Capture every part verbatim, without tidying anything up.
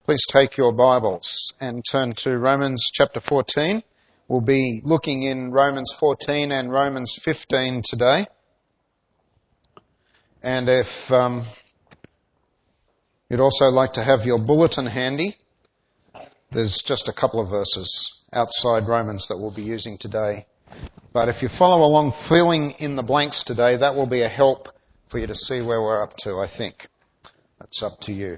Please take your Bibles and turn to Romans chapter fourteen. We'll be looking in Romans fourteen and Romans fifteen today. And if um, you'd also like to have your bulletin handy, there's just a couple of verses outside Romans that we'll be using today. But if you follow along filling in the blanks today, that will be a help for you to see where we're up to, I think. That's up to you.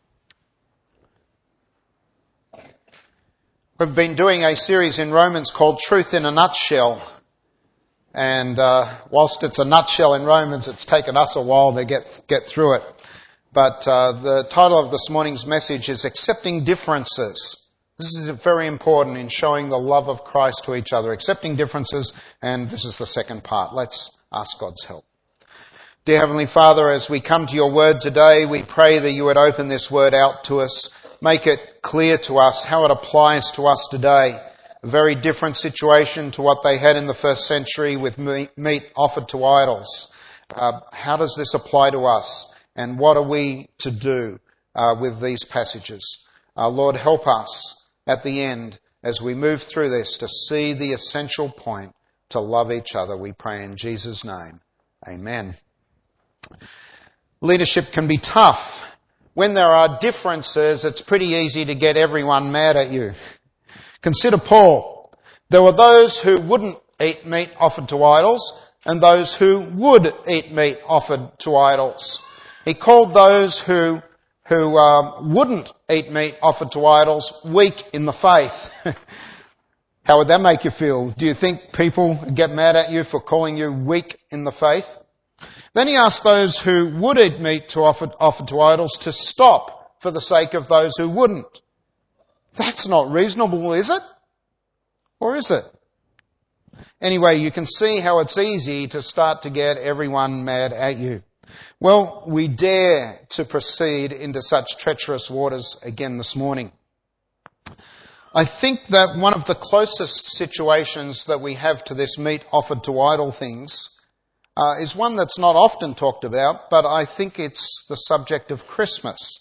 We've been doing a series in Romans called Truth in a Nutshell. And uh, whilst it's a nutshell in Romans, it's taken us a while to get get through it. But uh, the title of this morning's message is Accepting Differences. This is very important in showing the love of Christ to each other. Accepting differences, and this is the second part. Let's ask God's help. Dear Heavenly Father, as we come to your word today, we pray that you would open this word out to us. Make it clear to us how it applies to us today. A very different situation to what they had in the first century with meat offered to idols. Uh, how does this apply to us? And what are we to do uh, with these passages? Uh, Lord, help us at the end as we move through this to see the essential point, to love each other. We pray in Jesus' name. Amen. Leadership can be tough. When there are differences, it's pretty easy to get everyone mad at you. Consider Paul. There were those who wouldn't eat meat offered to idols and those who would eat meat offered to idols. He called those who who uh, wouldn't eat meat offered to idols weak in the faith. How would that make you feel? Do you think people get mad at you for calling you weak in the faith? Then he asked those who would eat meat to offer, offered to idols to stop for the sake of those who wouldn't. That's not reasonable, is it? Or is it? Anyway, you can see how it's easy to start to get everyone mad at you. Well, we dare to proceed into such treacherous waters again this morning. I think that one of the closest situations that we have to this meat offered to idol things Uh, is one that's not often talked about, but I think it's the subject of Christmas.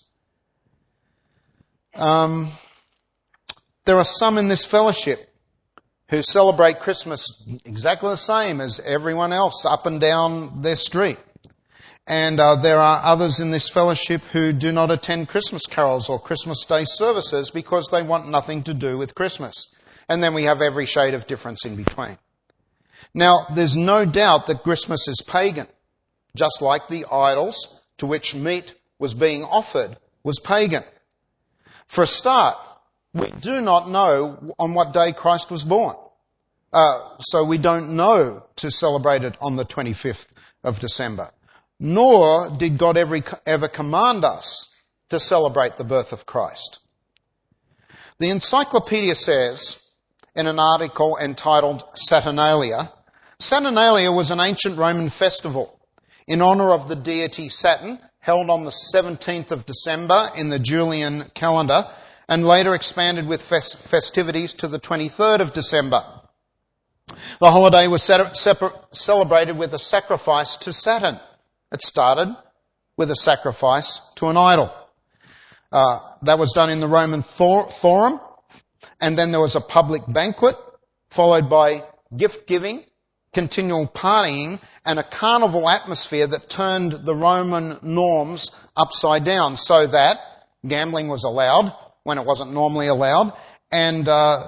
Um, there are some in this fellowship who celebrate Christmas exactly the same as everyone else up and down their street. And uh, there are others in this fellowship who do not attend Christmas carols or Christmas Day services because they want nothing to do with Christmas. And then we have every shade of difference in between. Now, there's no doubt that Christmas is pagan, just like the idols to which meat was being offered was pagan. For a start, we do not know on what day Christ was born. Uh, so we don't know to celebrate it on the twenty-fifth of December. Nor did God ever, ever command us to celebrate the birth of Christ. The encyclopedia says, in an article entitled Saturnalia, Saturnalia was an ancient Roman festival in honour of the deity Saturn, held on the seventeenth of December in the Julian calendar, and later expanded with fest- festivities to the twenty-third of December. The holiday was set- separ- celebrated with a sacrifice to Saturn. It started with a sacrifice to an idol. Uh, that was done in the Roman thor- Forum, and then there was a public banquet, followed by gift-giving, continual partying, and a carnival atmosphere that turned the Roman norms upside down so that gambling was allowed when it wasn't normally allowed, and uh,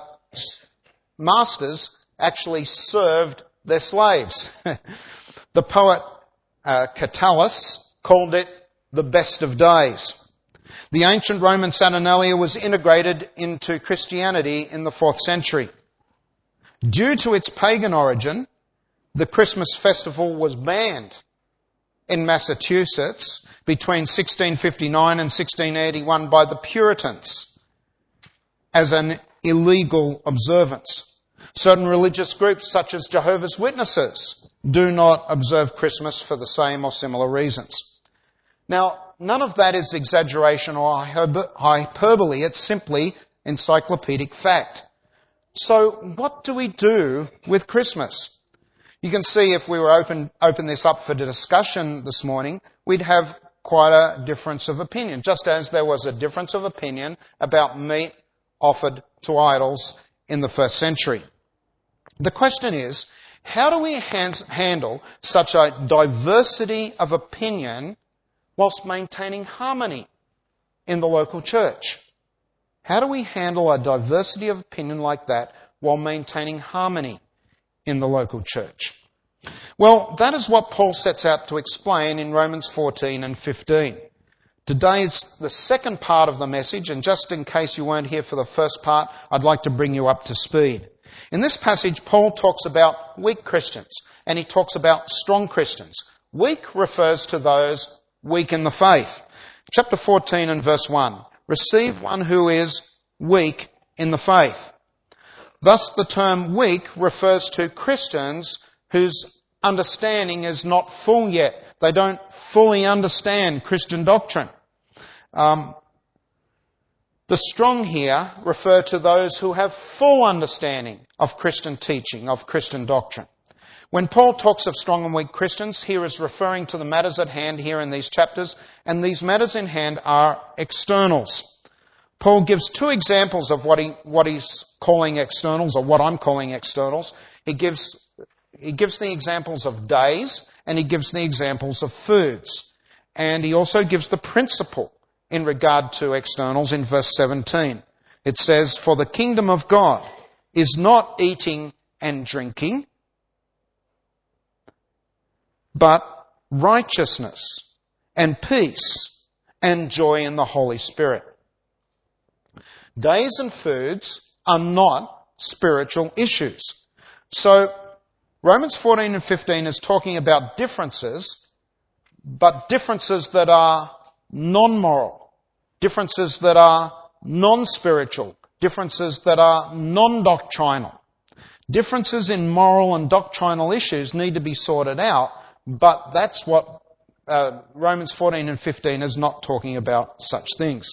masters actually served their slaves. The poet uh, Catullus called it the best of days. The ancient Roman Saturnalia was integrated into Christianity in the fourth century. Due to its pagan origin, the Christmas festival was banned in Massachusetts between sixteen fifty-nine and sixteen eighty-one by the Puritans as an illegal observance. Certain religious groups, such as Jehovah's Witnesses, do not observe Christmas for the same or similar reasons. Now, none of that is exaggeration or hyperbole. It's simply encyclopedic fact. So what do we do with Christmas? You can see if we were open open this up for discussion this morning, we'd have quite a difference of opinion, just as there was a difference of opinion about meat offered to idols in the first century. The question is, how do we hands, handle such a diversity of opinion whilst maintaining harmony in the local church? How do we handle a diversity of opinion like that while maintaining harmony in the local church? Well, that is what Paul sets out to explain in Romans fourteen and fifteen. Today is the second part of the message, and just in case you weren't here for the first part, I'd like to bring you up to speed. In this passage, Paul talks about weak Christians, and he talks about strong Christians. Weak refers to those weak in the faith. Chapter fourteen and verse one. Receive one who is weak in the faith. Thus, the term weak refers to Christians whose understanding is not full yet. They don't fully understand Christian doctrine. Um, the strong here refer to those who have full understanding of Christian teaching, of Christian doctrine. When Paul talks of strong and weak Christians, he is referring to the matters at hand here in these chapters, and these matters in hand are externals. Paul gives two examples of what he what he's calling externals, or what I'm calling externals. He gives he gives the examples of days, and he gives the examples of foods. And he also gives the principle in regard to externals in verse seventeen. It says, "For the kingdom of God is not eating and drinking, but righteousness and peace and joy in the Holy Spirit." Days and foods are not spiritual issues. So, Romans fourteen and fifteen is talking about differences, but differences that are non-moral, differences that are non-spiritual, differences that are non-doctrinal. Differences in moral and doctrinal issues need to be sorted out, but that's what uh, Romans fourteen and fifteen is not talking about such things.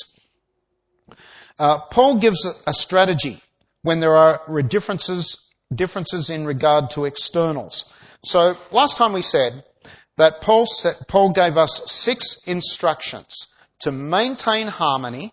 Uh, Paul gives a, a strategy when there are differences, differences in regard to externals. So last time we said that Paul, said, Paul gave us six instructions to maintain harmony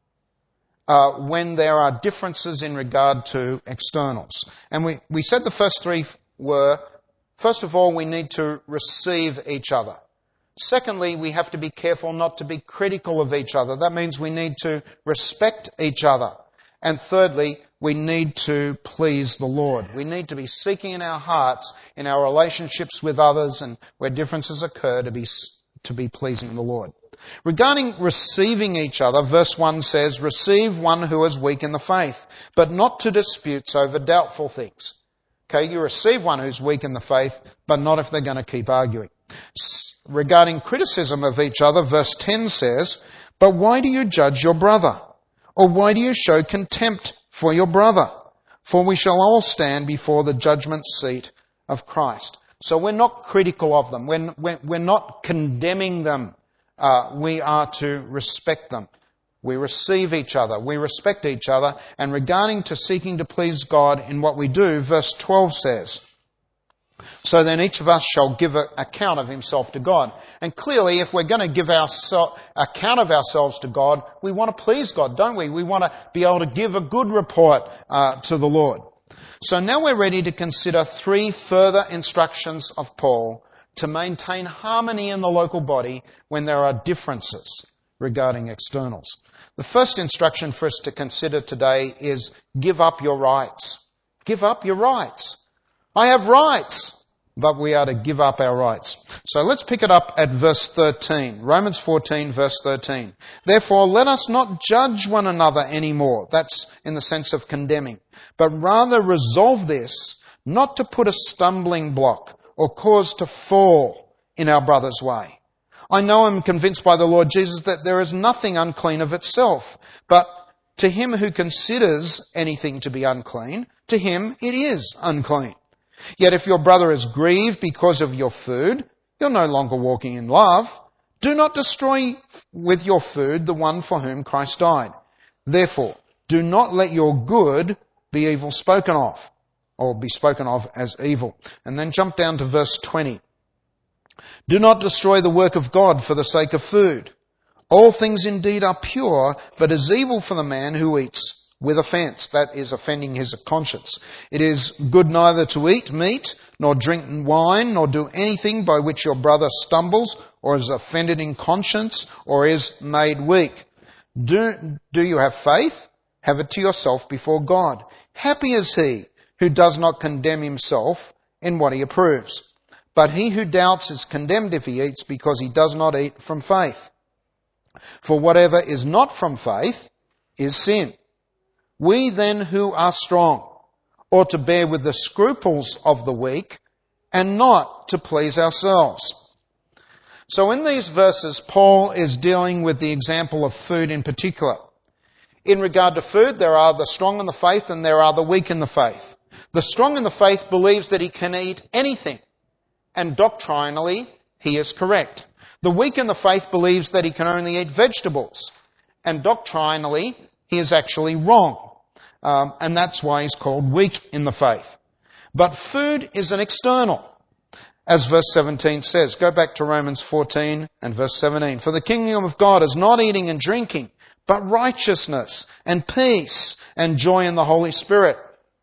uh, when there are differences in regard to externals. And we, we said the first three were, first of all, we need to receive each other. Secondly, we have to be careful not to be critical of each other. That means we need to respect each other. And thirdly, we need to please the Lord. We need to be seeking in our hearts, in our relationships with others and where differences occur, to be, to be pleasing the Lord. Regarding receiving each other, verse one says, "Receive one who is weak in the faith, but not to disputes over doubtful things." Okay, you receive one who's weak in the faith, but not if they're going to keep arguing. Regarding criticism of each other, verse ten says, "But why do you judge your brother? Or why do you show contempt for your brother? For we shall all stand before the judgment seat of Christ." So we're not critical of them. We're, we're, we're not condemning them. Uh, we are to respect them. We receive each other. We respect each other. And regarding to seeking to please God in what we do, verse twelve says, "So then each of us shall give an account of himself to God." And clearly, if we're going to give our account of ourselves to God, we want to please God, don't we? We want to be able to give a good report uh, to the Lord. So now we're ready to consider three further instructions of Paul to maintain harmony in the local body when there are differences regarding externals. The first instruction for us to consider today is give up your rights. Give up your rights. I have rights, but we are to give up our rights. So let's pick it up at verse thirteen. Romans fourteen, verse thirteen. "Therefore, let us not judge one another anymore." That's in the sense of condemning. "But rather resolve this, not to put a stumbling block or cause to fall in our brother's way. I know I'm convinced by the Lord Jesus that there is nothing unclean of itself, but to him who considers anything to be unclean, to him it is unclean. Yet if your brother is grieved because of your food, you're no longer walking in love. Do not destroy with your food the one for whom Christ died. Therefore, do not let your good be evil spoken of, or be spoken of as evil." And then jump down to verse twenty. Do not destroy the work of God for the sake of food. All things indeed are pure, but is evil for the man who eats with offence. That is offending his conscience. It is good neither to eat meat, nor drink wine, nor do anything by which your brother stumbles, or is offended in conscience, or is made weak. Do, do you have faith? Have it to yourself before God. Happy is he who does not condemn himself in what he approves. But he who doubts is condemned if he eats, because he does not eat from faith. For whatever is not from faith is sin. We then who are strong ought to bear with the scruples of the weak and not to please ourselves. So in these verses, Paul is dealing with the example of food in particular. In regard to food, there are the strong in the faith and there are the weak in the faith. The strong in the faith believes that he can eat anything, and doctrinally he is correct. The weak in the faith believes that he can only eat vegetables, and doctrinally he is actually wrong. Um, and that's why he's called weak in the faith. But food is an external, as verse seventeen says. Go back to Romans fourteen and verse seventeen. For the kingdom of God is not eating and drinking, but righteousness and peace and joy in the Holy Spirit.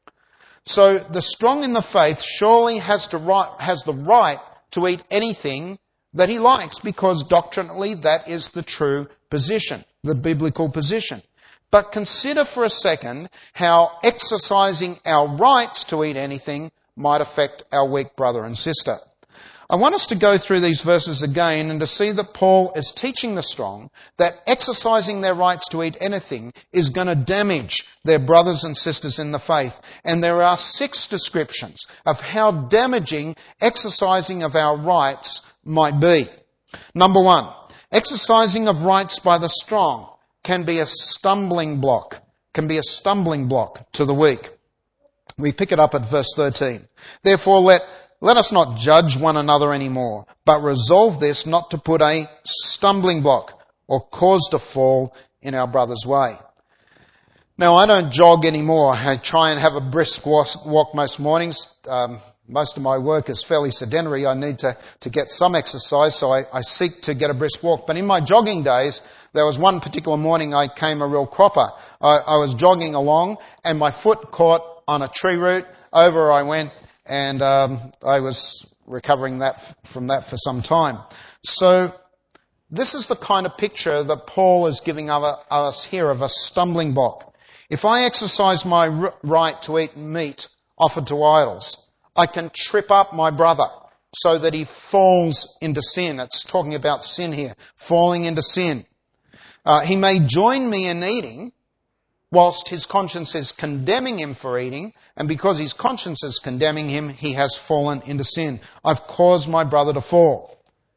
So the strong in the faith surely has to right, has the right to eat anything that he likes, because doctrinally that is the true position, the biblical position. But consider for a second how exercising our rights to eat anything might affect our weak brother and sister. I want us to go through these verses again and to see that Paul is teaching the strong that exercising their rights to eat anything is going to damage their brothers and sisters in the faith. And there are six descriptions of how damaging exercising of our rights might be. Number one, exercising of rights by the strong can be a stumbling block, can be a stumbling block to the weak. We pick it up at verse thirteen. Therefore let Let us not judge one another anymore, but resolve this not to put a stumbling block or cause to fall in our brother's way. Now, I don't jog anymore. I try and have a brisk walk most mornings. Um, most of my work is fairly sedentary. I need to, to get some exercise, so I, I seek to get a brisk walk. But in my jogging days, there was one particular morning I came a real cropper. I, I was jogging along and my foot caught on a tree root. Over I went. And um, I was recovering that from that for some time. So this is the kind of picture that Paul is giving us here of a stumbling block. If I exercise my r- right to eat meat offered to idols, I can trip up my brother so that he falls into sin. It's talking about sin here, falling into sin. Uh, he may join me in eating, whilst his conscience is condemning him for eating, and because his conscience is condemning him, he has fallen into sin. I've caused my brother to fall.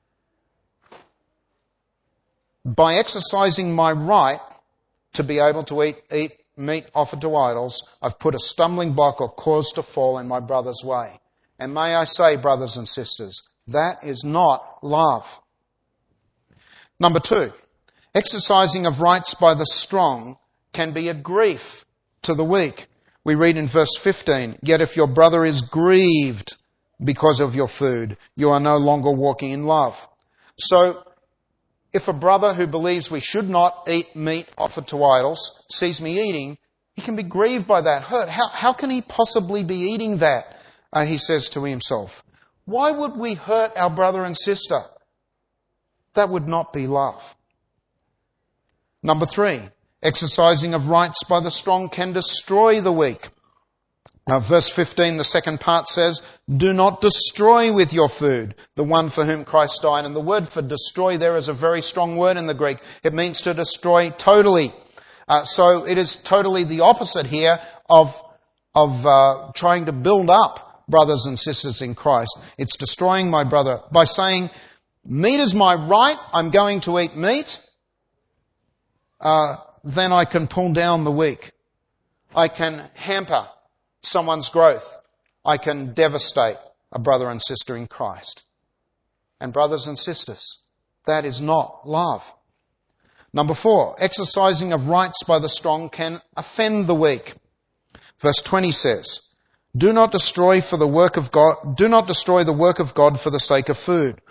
By exercising my right to be able to eat, eat meat offered to idols, I've put a stumbling block or cause to fall in my brother's way. And may I say, brothers and sisters, that is not love. Number two, exercising of rights by the strong can be a grief to the weak. We read in verse fifteen, yet if your brother is grieved because of your food, you are no longer walking in love. So, if a brother who believes we should not eat meat offered to idols sees me eating, he can be grieved by that, hurt. How, how can he possibly be eating that? Uh, he says to himself. Why would we hurt our brother and sister? That would not be love. Number three, exercising of rights by the strong can destroy the weak. Now, verse fifteen, the second part says, do not destroy with your food the one for whom Christ died. And the word for destroy there is a very strong word in the Greek. It means to destroy totally. Uh, so it is totally the opposite here of, of uh, trying to build up brothers and sisters in Christ. It's destroying my brother by saying, meat is my right, I'm going to eat meat. Uh, then I can pull down the weak. I can hamper someone's growth. I can devastate a brother and sister in Christ. And brothers and sisters, that is not love. Number four, exercising of rights by the strong can offend the weak. Verse twenty says, do not destroy for the work of God, do not destroy the work of God for the sake of food.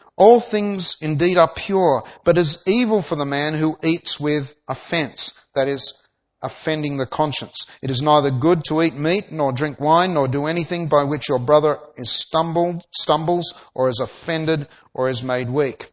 All things indeed are pure, but it is evil for the man who eats with offence, that is, offending the conscience. It is neither good to eat meat, nor drink wine, nor do anything by which your brother is stumbled, stumbles, or is offended, or is made weak.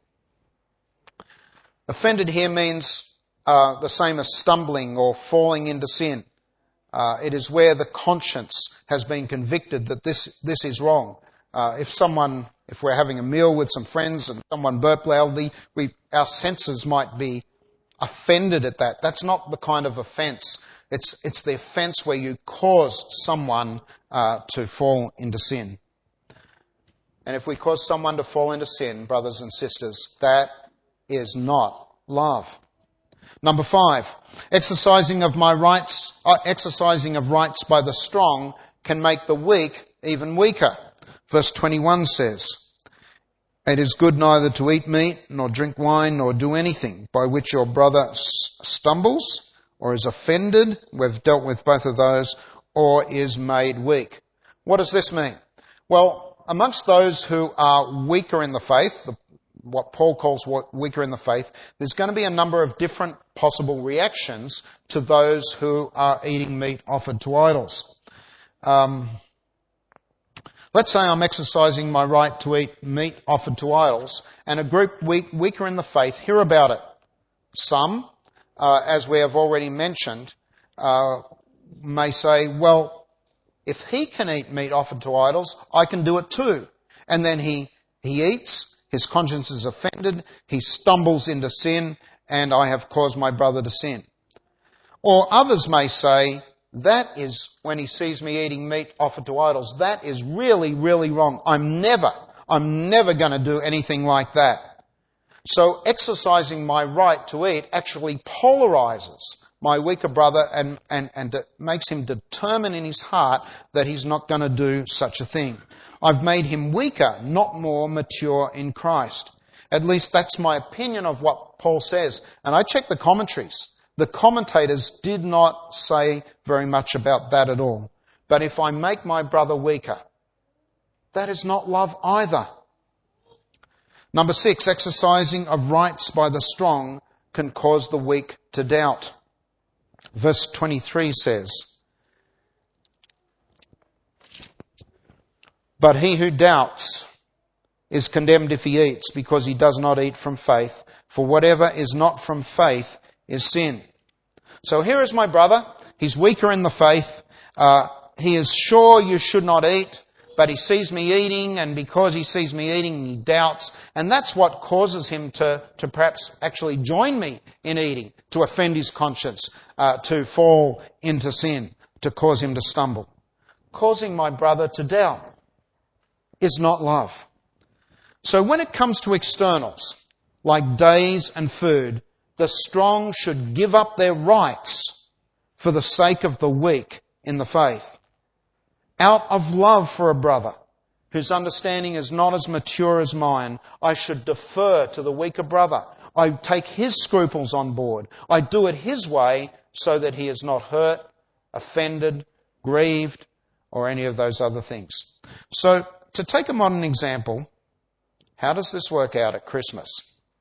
Offended here means uh, the same as stumbling or falling into sin. Uh, it is where the conscience has been convicted that this this is wrong. Uh, if someone, if we're having a meal with some friends and someone burp loudly, we, our senses might be offended at that. That's not the kind of offence. It's it's the offence where you cause someone uh, to fall into sin. And if we cause someone to fall into sin, brothers and sisters, that is not love. Number five, exercising of my rights, uh, exercising of rights by the strong can make the weak even weaker. Verse twenty-one says, it is good neither to eat meat, nor drink wine, nor do anything by which your brother stumbles, or is offended, we've dealt with both of those, or is made weak. What does this mean? Well, amongst those who are weaker in the faith, what Paul calls weaker in the faith, there's going to be a number of different possible reactions to those who are eating meat offered to idols. Um, let's say I'm exercising my right to eat meat offered to idols, and a group weak, weaker in the faith hear about it. Some, uh, as we have already mentioned, uh, may say, well, if he can eat meat offered to idols, I can do it too. And then he, he eats, his conscience is offended, he stumbles into sin, and I have caused my brother to sin. Or others may say, that is, when he sees me eating meat offered to idols, that is really, really wrong. I'm never, I'm never going to do anything like that. So exercising my right to eat actually polarizes my weaker brother and, and, and makes him determine in his heart that he's not going to do such a thing. I've made him weaker, not more mature in Christ. At least that's my opinion of what Paul says. And I checked the commentaries. The commentators did not say very much about that at all. But if I make my brother weaker, that is not love either. Number six, exercising of rights by the strong can cause the weak to doubt. Verse twenty-three says, but he who doubts is condemned if he eats, because he does not eat from faith. For whatever is not from faith is sin. So here is my brother. He's weaker in the faith. Uh, he is sure you should not eat, but he sees me eating, and because he sees me eating, he doubts. And that's what causes him to, to perhaps actually join me in eating, to offend his conscience, uh, to fall into sin, to cause him to stumble. Causing my brother to doubt is not love. So when it comes to externals, like days and food, the strong should give up their rights for the sake of the weak in the faith. Out of love for a brother whose understanding is not as mature as mine, I should defer to the weaker brother. I take his scruples on board. I do it his way so that he is not hurt, offended, grieved, or any of those other things. So, to take a modern example, how does this work out at Christmas?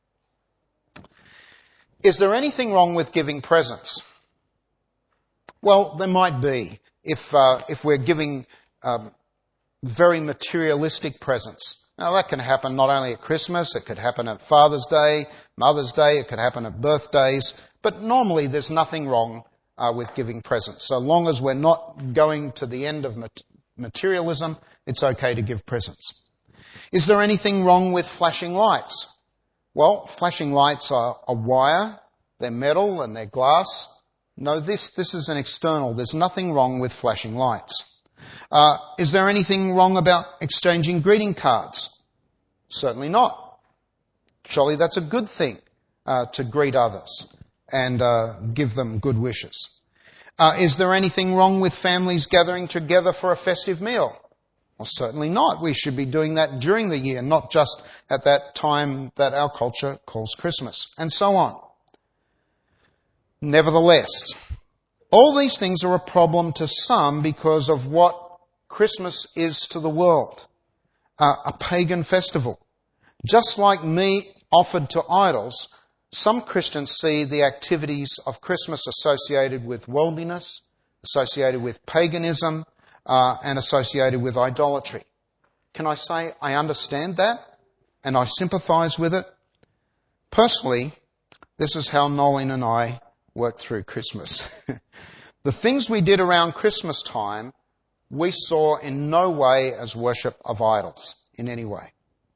Is there anything wrong with giving presents? Well, there might be if uh, if we're giving um, very materialistic presents. Now that can happen not only at Christmas, it could happen at Father's Day, Mother's Day, it could happen at birthdays, but normally there's nothing wrong uh, with giving presents. So long as we're not going to the end of mat- materialism, it's okay to give presents. Is there anything wrong with flashing lights? Well, flashing lights are a wire, they're metal and they're glass. No, this, this is an external. There's nothing wrong with flashing lights. Uh, is there anything wrong about exchanging greeting cards? Certainly not. Surely that's a good thing, uh, to greet others and uh, give them good wishes. Uh, is there anything wrong with families gathering together for a festive meal? Well, certainly not. We should be doing that during the year, not just at that time that our culture calls Christmas, and so on. Nevertheless, all these things are a problem to some because of what Christmas is to the world, uh, a pagan festival. Just like meat offered to idols, some Christians see the activities of Christmas associated with worldliness, associated with paganism, uh, and associated with idolatry. Can I say I understand that and I sympathise with it? Personally, this is how Nolene and I worked through Christmas. The things we did around Christmas time, we saw in no way as worship of idols, in any way.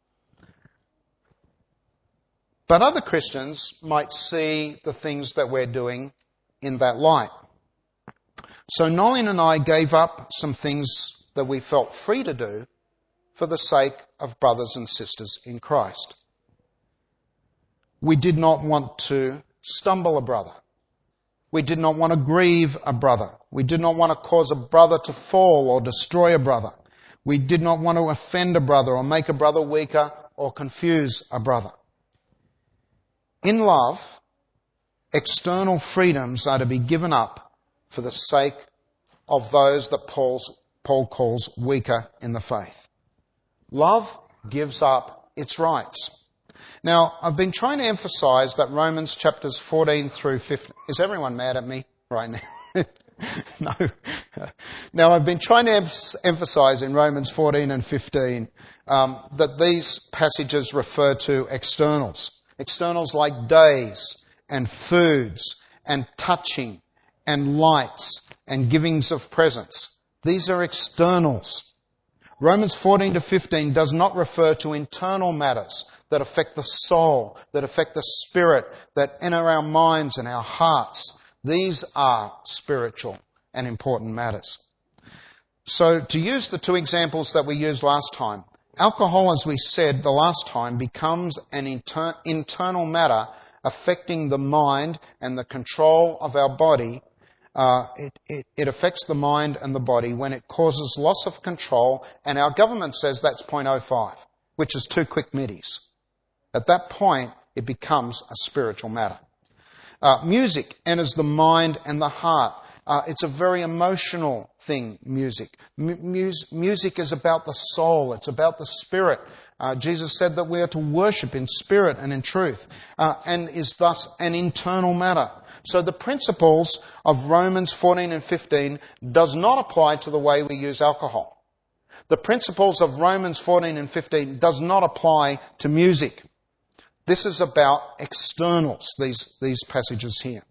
But other Christians might see the things that we're doing in that light. So Nolene and I gave up some things that we felt free to do for the sake of brothers and sisters in Christ. We did not want to stumble a brother. We did not want to grieve a brother. We did not want to cause a brother to fall or destroy a brother. We did not want to offend a brother or make a brother weaker or confuse a brother. In love, external freedoms are to be given up for the sake of those that Paul's, Paul calls weaker in the faith. Love gives up its rights. Now, I've been trying to emphasize that Romans chapters fourteen through fifteen... Is everyone mad at me right now? No. Now, I've been trying to em- emphasize in Romans fourteen and fifteen um, that these passages refer to externals. Externals like days and foods and touching and lights and givings of presents. These are externals. Romans fourteen to fifteen does not refer to internal matters that affect the soul, that affect the spirit, that enter our minds and our hearts. These are spiritual and important matters. So to use the two examples that we used last time, alcohol, as we said the last time, becomes an inter- internal matter affecting the mind and the control of our body. Uh, it, it, it affects the mind and the body when it causes loss of control, and our government says that's zero point zero five, which is two quick middies. At that point, it becomes a spiritual matter. Uh, music enters the mind and the heart. Uh, it's a very emotional thing, music. M- mus- music is about the soul. It's about the spirit. Uh, Jesus said that we are to worship in spirit and in truth, uh, and is thus an internal matter. So the principles of Romans fourteen and fifteen does not apply to the way we use alcohol. The principles of Romans fourteen and fifteen does not apply to music. This is about externals, these, these passages here.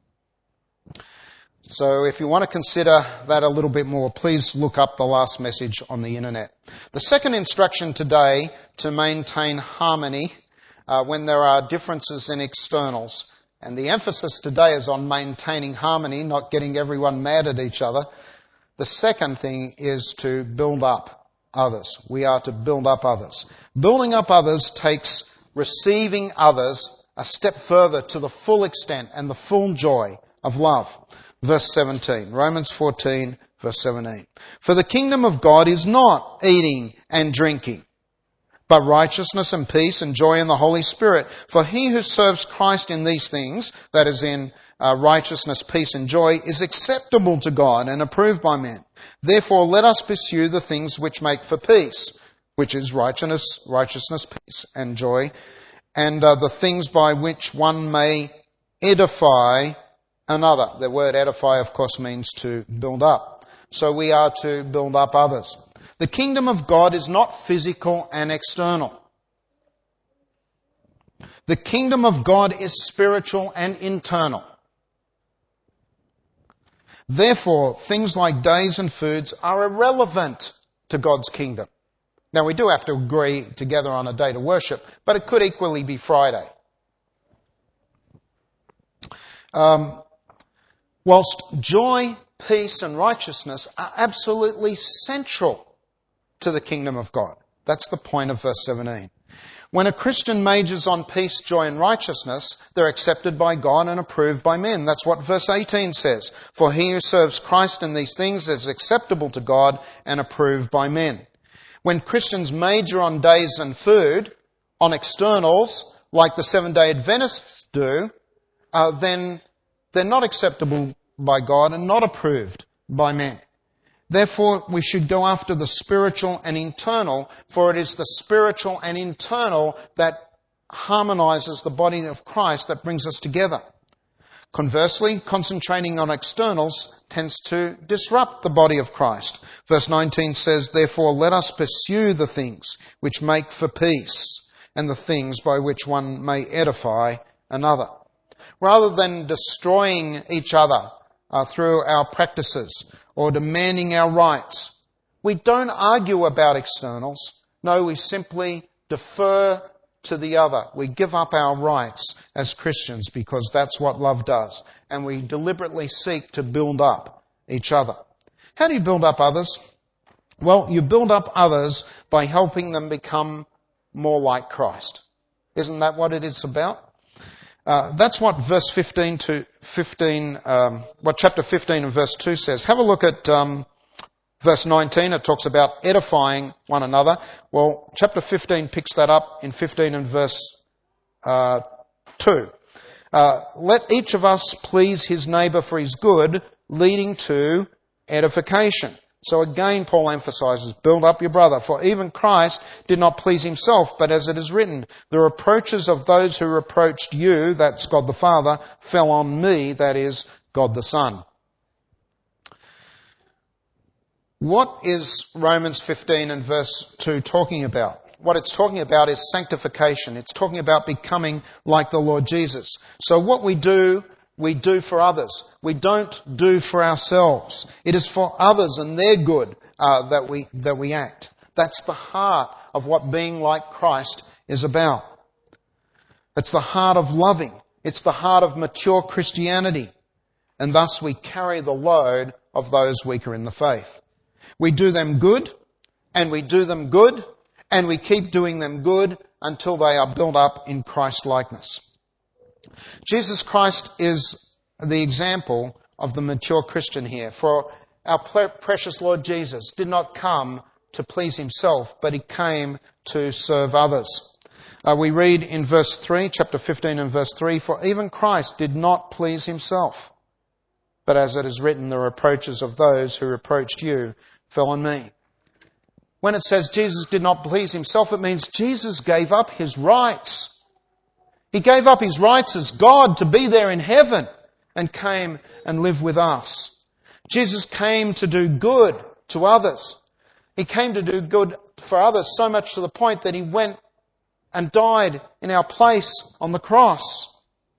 So if you want to consider that a little bit more, please look up the last message on the internet. The second instruction today to maintain harmony uh, when there are differences in externals, and the emphasis today is on maintaining harmony, not getting everyone mad at each other. The second thing is to build up others. We are to build up others. Building up others takes receiving others a step further to the full extent and the full joy of love. Verse seventeen, Romans fourteen, verse seventeen. For the kingdom of God is not eating and drinking, but righteousness and peace and joy in the Holy Spirit. For he who serves Christ in these things, that is in uh, righteousness, peace and joy, is acceptable to God and approved by men. Therefore let us pursue the things which make for peace, which is righteousness, righteousness, peace and joy, and uh, the things by which one may edify another. The word edify, of course, means to build up. So we are to build up others. The kingdom of God is not physical and external. The kingdom of God is spiritual and internal. Therefore, things like days and foods are irrelevant to God's kingdom. Now, we do have to agree together on a day to worship, but it could equally be Friday. Um, whilst joy, peace and righteousness are absolutely central to the kingdom of God. That's the point of verse seventeen. When a Christian majors on peace, joy and righteousness, they're accepted by God and approved by men. That's what verse eighteen says. For he who serves Christ in these things is acceptable to God and approved by men. When Christians major on days and food, on externals, like the Seventh-day Adventists do, uh, then they're not acceptable by God and not approved by men. Therefore, we should go after the spiritual and internal, for it is the spiritual and internal that harmonizes the body of Christ, that brings us together. Conversely, concentrating on externals tends to disrupt the body of Christ. Verse nineteen says, "Therefore let us pursue the things which make for peace, and the things by which one may edify another." Rather than destroying each other uh, through our practices or demanding our rights, we don't argue about externals. No, we simply defer to the other. We give up our rights as Christians because that's what love does. And we deliberately seek to build up each other. How do you build up others? Well, you build up others by helping them become more like Christ. Isn't that what it is about? Uh, that's what verse fifteen to fifteen, um, what chapter fifteen and verse two says. Have a look at um, verse nineteen. It talks about edifying one another. Well, chapter fifteen picks that up in fifteen and verse uh, two. Uh, let each of us please his neighbour for his good, leading to edification. So again, Paul emphasizes, build up your brother. For even Christ did not please himself, but as it is written, the reproaches of those who reproached you, that's God the Father, fell on me, that is God the Son. What is Romans fifteen and verse two talking about? What it's talking about is sanctification. It's talking about becoming like the Lord Jesus. So what we do, we do for others. We don't do for ourselves. It is for others and their good uh, that we that we act. That's the heart of what being like Christ is about. It's the heart of loving. It's the heart of mature Christianity. And thus we carry the load of those weaker in the faith. We do them good, and we do them good, and we keep doing them good until they are built up in Christ-likeness. Jesus Christ is the example of the mature Christian here. For our precious Lord Jesus did not come to please himself, but he came to serve others. Uh, we read in verse three, chapter fifteen and verse three, "For even Christ did not please himself, but as it is written, the reproaches of those who reproached you fell on me." When it says Jesus did not please himself, it means Jesus gave up his rights. He gave up his rights as God to be there in heaven and came and live with us. Jesus came to do good to others. He came to do good for others so much to the point that he went and died in our place on the cross.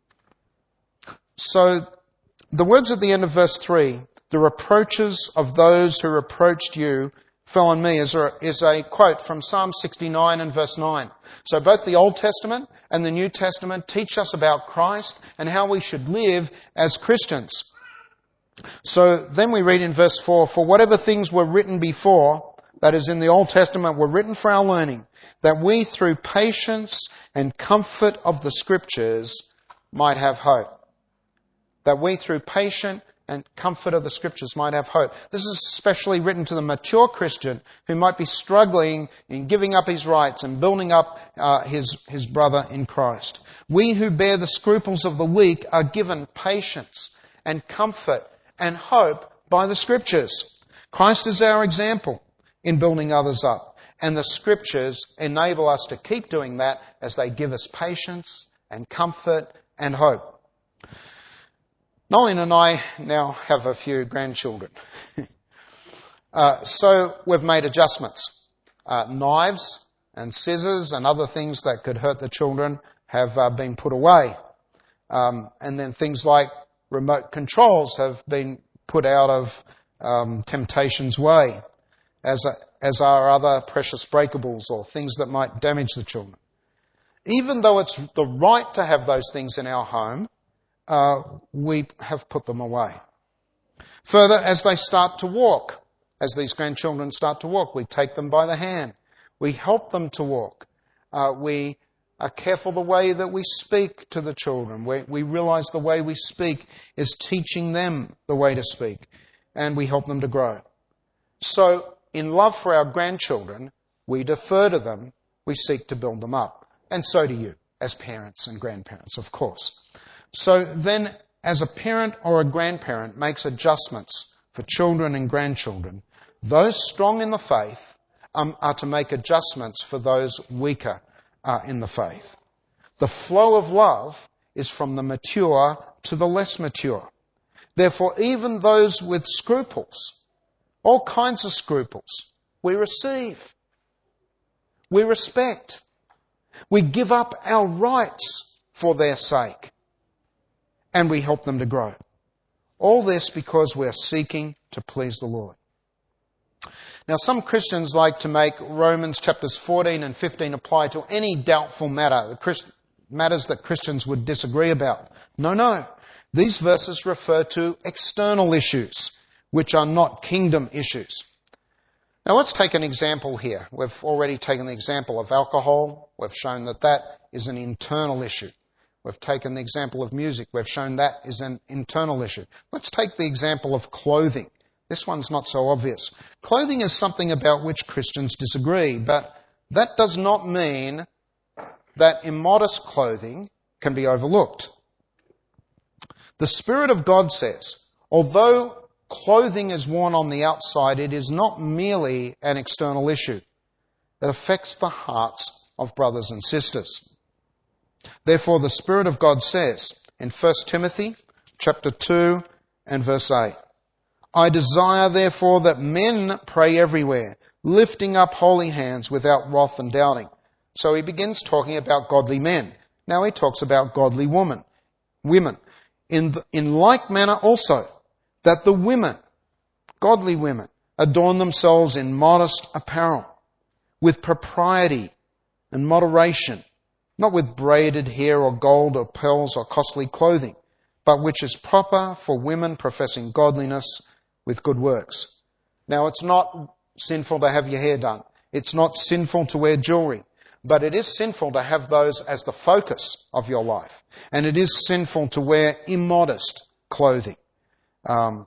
So the words at the end of verse three, "The reproaches of those who reproached you fell on me," is a, is a quote from Psalm sixty-nine and verse nine. So both the Old Testament and the New Testament teach us about Christ and how we should live as Christians. So then we read in verse four, "For whatever things were written before," that is in the Old Testament, "were written for our learning, that we through patience and comfort of the Scriptures might have hope." That we through patient and comfort of the Scriptures might have hope. This is especially written to the mature Christian who might be struggling in giving up his rights and building up uh, his, his brother in Christ. We who bear the scruples of the weak are given patience and comfort and hope by the Scriptures. Christ is our example in building others up, and the Scriptures enable us to keep doing that as they give us patience and comfort and hope. Nolene and I now have a few grandchildren. uh, so we've made adjustments. Uh, knives and scissors and other things that could hurt the children have uh, been put away. Um, and then things like remote controls have been put out of um, temptation's way, as, as are other precious breakables or things that might damage the children. Even though it's the right to have those things in our home, Uh, we have put them away. Further, as they start to walk, as these grandchildren start to walk, we take them by the hand. We help them to walk. Uh, we are careful the way that we speak to the children. We, we realize the way we speak is teaching them the way to speak, and we help them to grow. So, in love for our grandchildren, we defer to them, we seek to build them up. And so do you, as parents and grandparents, of course. So then, as a parent or a grandparent makes adjustments for children and grandchildren, Those strong in the faith um, are to make adjustments for those weaker uh, in the faith. The flow of love is from the mature to the less mature. Therefore, even those with scruples, all kinds of scruples, we receive. We respect. We give up our rights for their sake. And we help them to grow. All this because we're seeking to please the Lord. Now, some Christians like to make Romans chapters fourteen and fifteen apply to any doubtful matter, the Christ- matters that Christians would disagree about. No, no. These verses refer to external issues, which are not kingdom issues. Now, let's take an example here. We've already taken the example of alcohol. We've shown that that is an internal issue. We've taken the example of music. We've shown that is an internal issue. Let's take the example of clothing. This one's not so obvious. Clothing is something about which Christians disagree, but that does not mean that immodest clothing can be overlooked. The Spirit of God says, although clothing is worn on the outside, it is not merely an external issue. It affects the hearts of brothers and sisters. Therefore, the Spirit of God says in First Timothy chapter two and verse eight, I desire, therefore, that men pray everywhere, lifting up holy hands without wrath and doubting. So he begins talking about godly men. Now he talks about godly women. Women. In, the, in like manner also, that the women, godly women, adorn themselves in modest apparel, with propriety and moderation, not with braided hair or gold or pearls or costly clothing, but which is proper for women professing godliness with good works. Now, it's not sinful to have your hair done. It's not sinful to wear jewelry. But it is sinful to have those as the focus of your life. And it is sinful to wear immodest clothing. Um,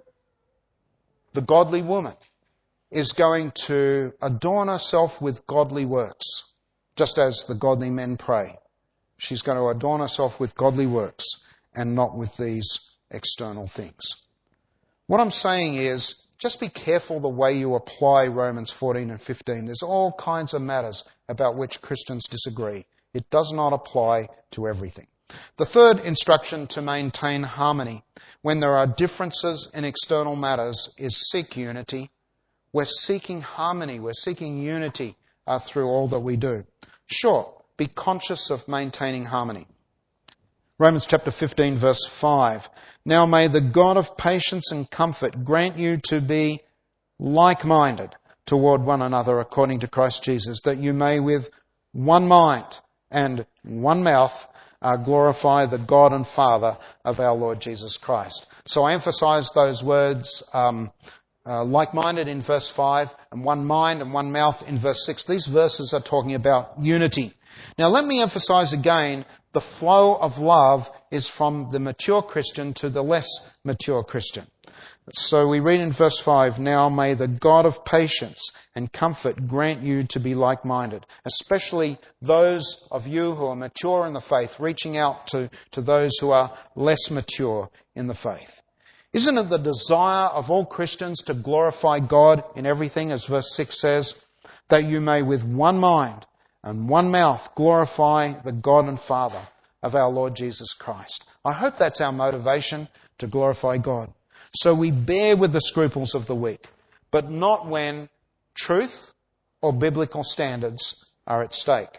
the godly woman is going to adorn herself with godly works, just as the godly men pray. She's going to adorn herself with godly works and not with these external things. What I'm saying is, just be careful the way you apply Romans fourteen and fifteen. There's all kinds of matters about which Christians disagree. It does not apply to everything. The third instruction to maintain harmony when there are differences in external matters is seek unity. We're seeking harmony. We're seeking unity uh, through all that we do. Sure, be conscious of maintaining harmony. Romans chapter fifteen verse five. Now may the God of patience and comfort grant you to be like-minded toward one another according to Christ Jesus, that you may with one mind and one mouth uh, glorify the God and Father of our Lord Jesus Christ. So I emphasize those words, um, uh, like-minded in verse five, and one mind and one mouth in verse six. These verses are talking about unity. Now let me emphasize again, the flow of love is from the mature Christian to the less mature Christian. So we read in verse five, now may the God of patience and comfort grant you to be like-minded, especially those of you who are mature in the faith, reaching out to, to those who are less mature in the faith. Isn't it the desire of all Christians to glorify God in everything, as verse six says, that you may with one mind and one mouth glorify the God and Father of our Lord Jesus Christ? I hope that's our motivation to glorify God. So we bear with the scruples of the weak, but not when truth or biblical standards are at stake.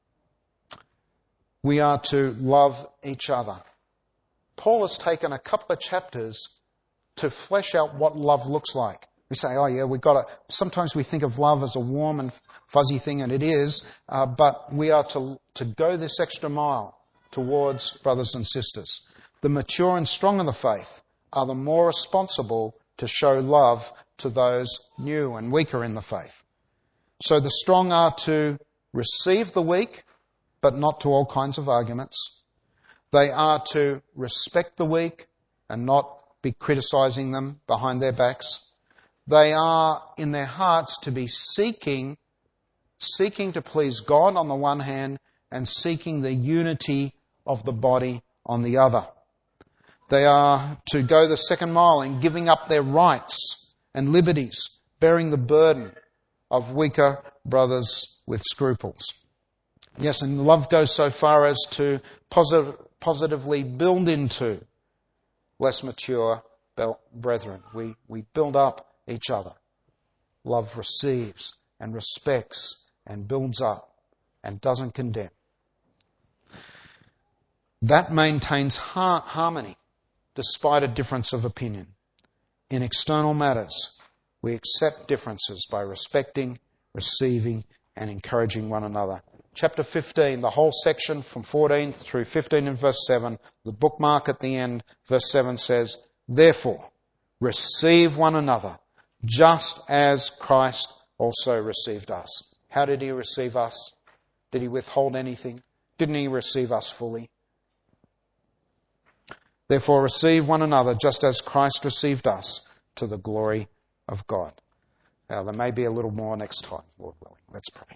We are to love each other. Paul has taken a couple of chapters to flesh out what love looks like. We say, oh yeah, we've got to, sometimes we think of love as a warm and fuzzy thing, and it is, uh, but we are to, to go this extra mile towards brothers and sisters. The mature and strong in the faith are the more responsible to show love to those new and weaker in the faith. So the strong are to receive the weak, but not to all kinds of arguments. They are to respect the weak and not be criticizing them behind their backs. They are in their hearts to be seeking, seeking to please God on the one hand and seeking the unity of the body on the other. They are to go the second mile in giving up their rights and liberties, bearing the burden of weaker brothers with scruples. Yes, and love goes so far as to posit- positively build into less mature brethren. We, we build up each other. Love receives and respects and builds up and doesn't condemn. That maintains har- harmony despite a difference of opinion. In external matters, we accept differences by respecting, receiving, and encouraging one another. Chapter fifteen, the whole section from fourteen through fifteen in verse seven, the bookmark at the end, verse seven says, "Therefore, receive one another, just as Christ also received us." How did he receive us? Did he withhold anything? Didn't he receive us fully? Therefore, receive one another, just as Christ received us, to the glory of God. Now, there may be a little more next time, Lord willing. Let's pray.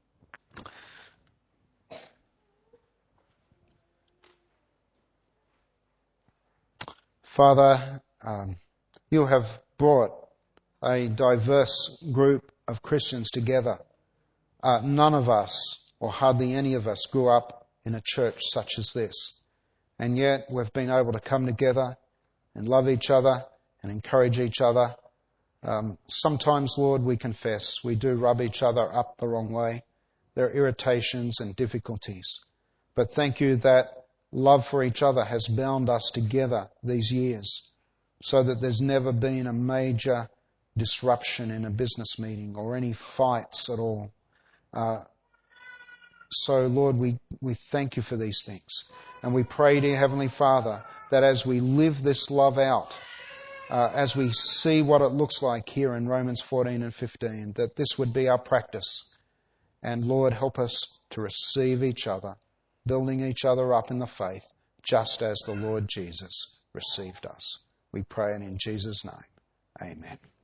Father, um, you have brought a diverse group of Christians together. Uh, none of us, or hardly any of us, grew up in a church such as this. And yet we've been able to come together and love each other and encourage each other. Um, sometimes, Lord, we confess, we do rub each other up the wrong way. There are irritations and difficulties. But thank you that love for each other has bound us together these years so that there's never been a major disruption in a business meeting or any fights at all. Uh, so, Lord, we, we thank you for these things. And we pray, dear Heavenly Father, that as we live this love out, uh, as we see what it looks like here in Romans fourteen and fifteen, that this would be our practice. And Lord, help us to receive each other, building each other up in the faith, just as the Lord Jesus received us. We pray it in Jesus' name. Amen.